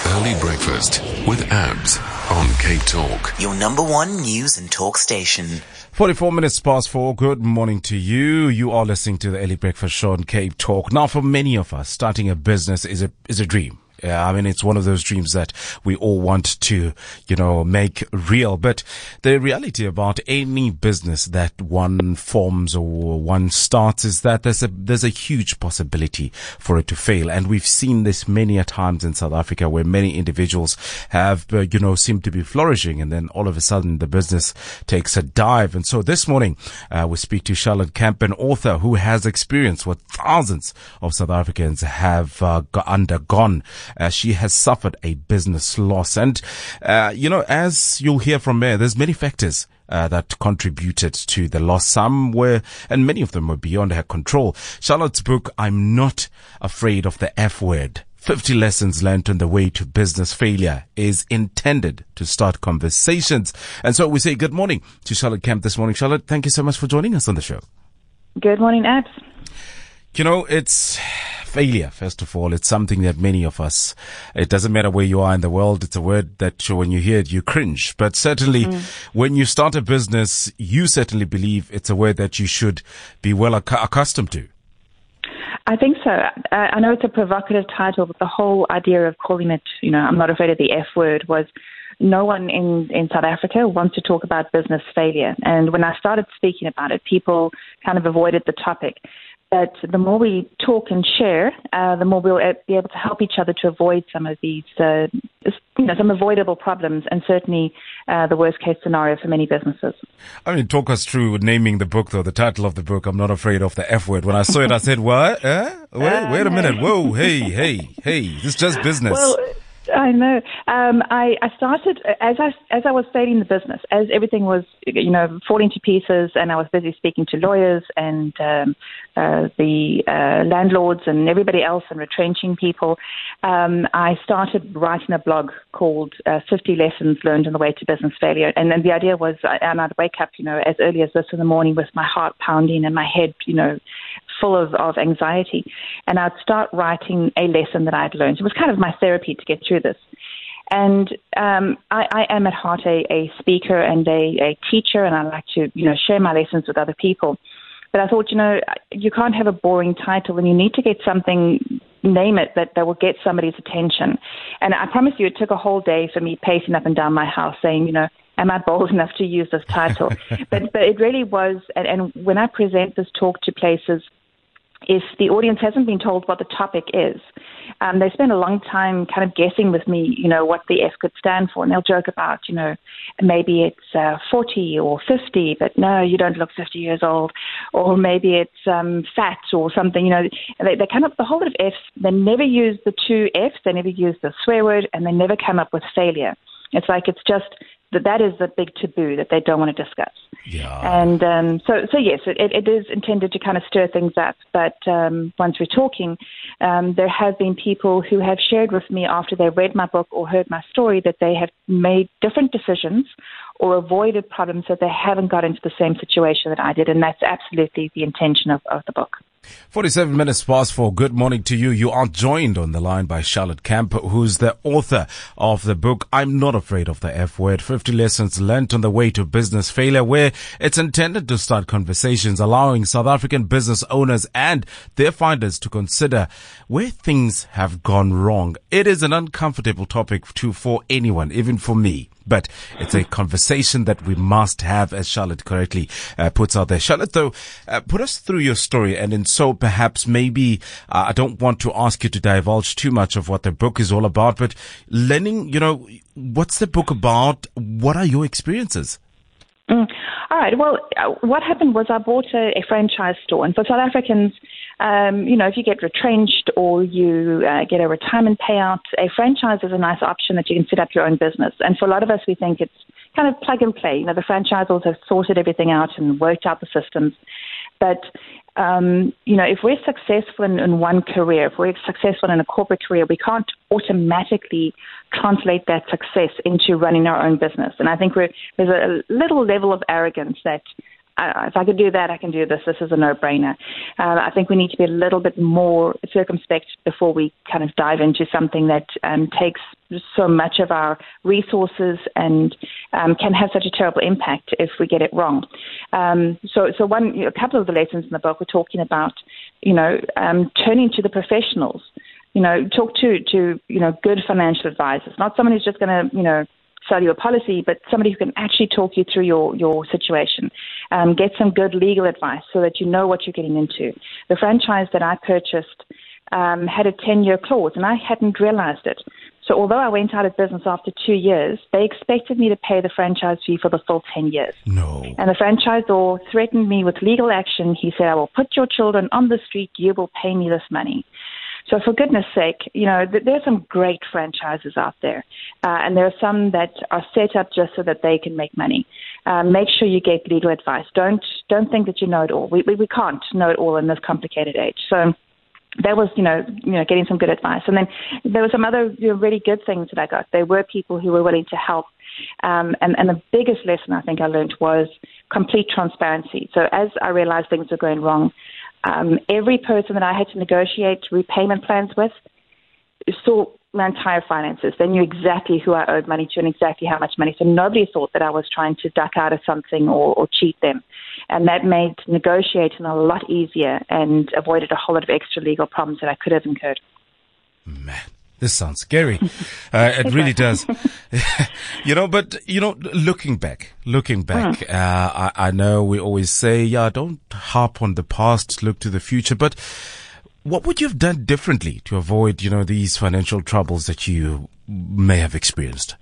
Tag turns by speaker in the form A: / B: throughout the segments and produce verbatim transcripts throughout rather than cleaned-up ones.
A: Early Breakfast with Abs on Cape Talk.
B: Your number one news and talk station.
C: forty-four minutes past four. Good morning to you. You are listening to the Early Breakfast Show on Cape Talk. Now, for many of us, starting a business is a is a dream. Yeah, I mean, it's one of those dreams that we all want to, you know, make real. But the reality about any business that one forms or one starts is that there's a, there's a huge possibility for it to fail. And we've seen this many a times in South Africa where many individuals have, uh, you know, seem to be flourishing. And then all of a sudden the business takes a dive. And so this morning, uh, we speak to Charlotte Kemp, an author who has experienced what thousands of South Africans have uh, undergone. Uh, she has suffered a business loss. And, uh, you know, as you'll hear from her, there's many factors uh, that contributed to the loss. Some were, and many of them were beyond her control. Charlotte's book, I'm Not Afraid of the F Word, fifty Lessons Learned on the Way to Business Failure, is intended to start conversations. And so we say good morning to Charlotte Kemp this morning. Charlotte, thank you so much for joining us on the show.
D: Good morning, Abs.
C: You know, it's failure, first of all. It's something that many of us, it doesn't matter where you are in the world, it's a word that when you hear it, you cringe. But certainly mm. when you start a business, you certainly believe it's a word that you should be well ac- accustomed to.
D: I think so. Uh, I know it's a provocative title, but the whole idea of calling it, you know, I'm not afraid of the F word was no one in, in South Africa wants to talk about business failure. And when I started speaking about it, people kind of avoided the topic. But the more we talk and share, uh, the more we'll be able to help each other to avoid some of these, uh, you know, some avoidable problems, and certainly uh, the worst case scenario for many businesses. I
C: mean, talk us through naming the book, though, the title of the book, I'm Not Afraid of the F Word. When I saw it, I said, what? Eh? Wait, um, wait a minute. Whoa, hey, hey, hey, this is just business.
D: Well, I know. Um, I, I started as I as I was failing the business, as everything was, you know, falling to pieces, and I was busy speaking to lawyers and um, uh, the uh, landlords and everybody else and retrenching people. Um, I started writing a blog called uh, fifty Lessons Learned on the Way to Business Failure, and then the idea was, and I'd wake up, you know, as early as this in the morning with my heart pounding and my head, you know, full of, of anxiety, and I'd start writing a lesson that I'd learned. It was kind of my therapy to get through this. And um, I, I am at heart a, a speaker and a, a teacher, and I like to, you know, share my lessons with other people. But I thought, you know, you can't have a boring title, and you need to get something, name it, that, that will get somebody's attention. And I promise you, it took a whole day for me pacing up and down my house saying, you know, am I bold enough to use this title? but, but it really was, and, and when I present this talk to places, if the audience hasn't been told what the topic is, um, they spend a long time kind of guessing with me, you know, what the F could stand for. And they'll joke about, you know, maybe it's uh, forty or fifty, but no, you don't look fifty years old. Or maybe it's um, fat or something, you know. They, they come up with a whole lot of Fs. They never use the two Fs. They never use the swear word, and they never come up with failure. It's like it's just that that is the big taboo that they don't want to discuss.
C: Yeah.
D: And um, so, so yes, it, it is intended to kind of stir things up. But um, once we're talking, um, there have been people who have shared with me after they read my book or heard my story that they have made different decisions or avoided problems that they haven't got into the same situation that I did. And that's absolutely the intention of, of the book.
C: forty-seven minutes past four. Good morning to you. You are joined on the line by Charlotte Kemp, who's the author of the book, I'm Not Afraid of the F Word, fifty Lessons Learned on the Way to Business Failure, where it's intended to start conversations allowing South African business owners and their finders to consider where things have gone wrong. It is an uncomfortable topic too for anyone, even for me. But it's a conversation that we must have, as Charlotte correctly uh, puts out there. Charlotte, though, uh, put us through your story. And in so perhaps maybe uh, I don't want to ask you to divulge too much of what the book is all about, but learning, you know, what's the book about? What are your experiences?
D: Mm. All right. Well, uh, what happened was I bought a, a franchise store. And for South Africans, um, you know, if you get retrenched or you uh, get a retirement payout, a franchise is a nice option that you can set up your own business. And for a lot of us, we think it's kind of plug and play. You know, the franchisors have sorted everything out and worked out the systems. But, um, you know, if we're successful in, in one career, if we're successful in a corporate career, we can't automatically translate that success into running our own business. And I think we're, there's a little level of arrogance that I, if I could do that, I can do this. This is a no-brainer. Uh, I think we need to be a little bit more circumspect before we kind of dive into something that um, takes so much of our resources and um, can have such a terrible impact if we get it wrong. Um, so, so one, you know, a couple of the lessons in the book were talking about, you know, um, turning to the professionals. You know, talk to to you know good financial advisors, not someone who's just going to you know sell you a policy, but somebody who can actually talk you through your, your situation. Um, get some good legal advice so that you know what you're getting into. The franchise that I purchased um, had a ten-year clause, and I hadn't realized it. So although I went out of business after two years, they expected me to pay the franchise fee for the full ten years.
C: No.
D: And the franchisor threatened me with legal action. He said, I will put your children on the street. You will pay me this money. So for goodness sake, you know, th- there are some great franchises out there. Uh, and there are some that are set up just so that they can make money. Um, make sure you get legal advice. Don't don't think that you know it all. We, we we can't know it all in this complicated age. So that was, you know, you know, getting some good advice. And then there were some other you know, really good things that I got. There were people who were willing to help. Um, and, and the biggest lesson I think I learned was complete transparency. So as I realized things were going wrong, Um, every person that I had to negotiate repayment plans with saw my entire finances. They knew exactly who I owed money to and exactly how much money. So nobody thought that I was trying to duck out of something or, or cheat them. And that made negotiating a lot easier and avoided a whole lot of extra legal problems that I could have incurred.
C: Man. This sounds scary. Uh, it really does. You know, but, you know, looking back, looking back, mm. uh, I, I know we always say, yeah, don't harp on the past, look to the future. But what would you have done differently to avoid, you know, these financial troubles that you may have experienced?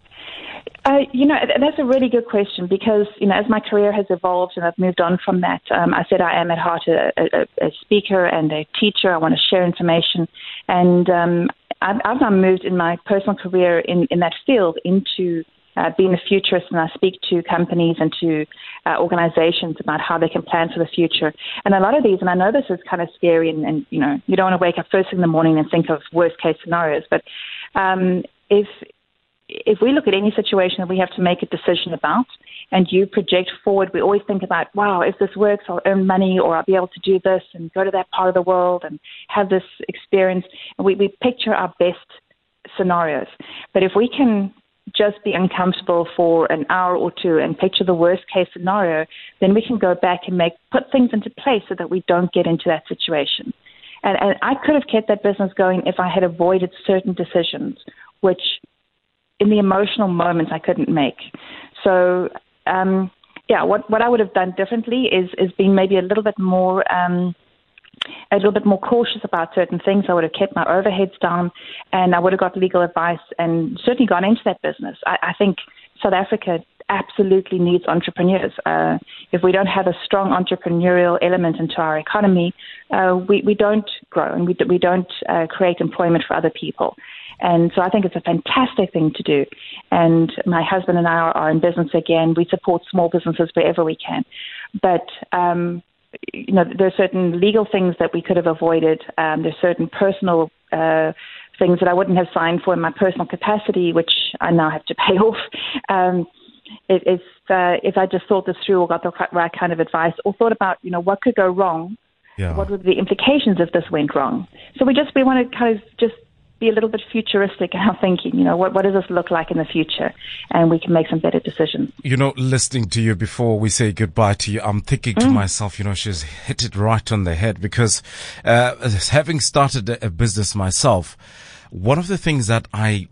D: Uh, you know, that's a really good question because, you know, as my career has evolved and I've moved on from that, um, I said I am at heart a, a, a speaker and a teacher. I want to share information. And um, I've, I've now moved in my personal career in, in that field into uh, being a futurist, and I speak to companies and to uh, organizations about how they can plan for the future. And a lot of these, and I know this is kind of scary and, and you know, you don't want to wake up first thing in the morning and think of worst case scenarios, but um, if if we look at any situation that we have to make a decision about and you project forward, we always think about, wow, if this works, I'll earn money or I'll be able to do this and go to that part of the world and have this experience. And we, we picture our best scenarios. But if we can just be uncomfortable for an hour or two and picture the worst case scenario, then we can go back and make put things into place so that we don't get into that situation. And, and I could have kept that business going if I had avoided certain decisions, which in the emotional moments I couldn't make. So, um, yeah, what, what I would have done differently is, is being maybe a little bit more, um, a little bit more cautious about certain things. I would have kept my overheads down and I would have got legal advice and certainly gone into that business. I, I think South Africa absolutely needs entrepreneurs. Uh, if we don't have a strong entrepreneurial element into our economy, uh, we, we don't grow and we, we don't uh, create employment for other people. And so I think it's a fantastic thing to do. And my husband and I are, are in business again. We support small businesses wherever we can. But, um, you know, there are certain legal things that we could have avoided. Um, there's certain personal uh, things that I wouldn't have signed for in my personal capacity, which I now have to pay off. Um, if if, uh, if I just thought this through or got the right kind of advice or thought about, you know, what could go wrong, yeah. What would be the implications if this went wrong? So we just we want to kind of just be a little bit futuristic in our thinking. You know, what, what does this look like in the future? And we can make some better decisions.
C: You know, listening to you before we say goodbye to you, I'm thinking to mm. myself, you know, she's hit it right on the head because uh, having started a, a business myself, one of the things that I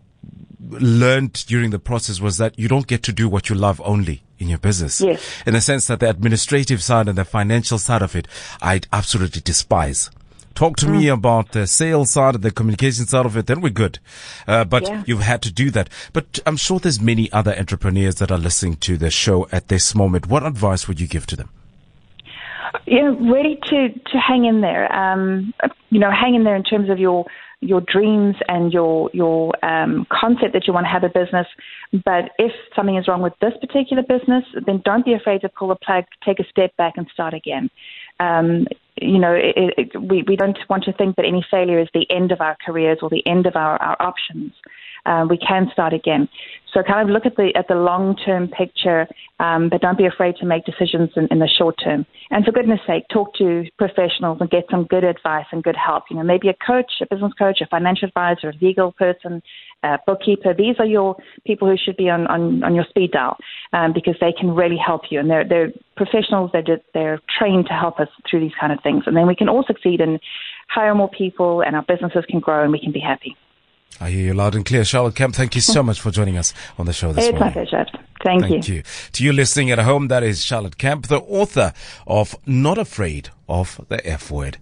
C: learned during the process was that you don't get to do what you love only in your business.
D: Yes.
C: In the sense that the administrative side and the financial side of it, I absolutely despise. Talk to mm. me about the sales side and the communication side of it, then we're good. Uh, but yeah. you've had to do that. But I'm sure there's many other entrepreneurs that are listening to the show at this moment. What advice would you give to them?
D: Yeah, ready to, to hang in there. Um, you know, hang in there in terms of your your dreams and your your um, concept that you want to have a business. But if something is wrong with this particular business, then don't be afraid to pull the plug, take a step back and start again. Um, you know, it, it, we, we don't want to think that any failure is the end of our careers or the end of our, our options. Um, we can start again. So kind of look at the at the long-term picture, um, but don't be afraid to make decisions in, in the short term. And for goodness sake, talk to professionals and get some good advice and good help. You know, maybe a coach, a business coach, a financial advisor, a legal person, a bookkeeper. These are your people who should be on, on, on your speed dial um, because they can really help you. And they're, they're professionals. They're, they're trained to help us through these kind of things. And then we can all succeed and hire more people, and our businesses can grow and we can be happy.
C: I hear you loud and clear. Charlotte Kemp, thank you so much for joining us on the show this
D: it's
C: morning.
D: It's my pleasure. Thank,
C: thank you. you. To you listening at home, that is Charlotte Kemp, the author of Not Afraid of the F Word.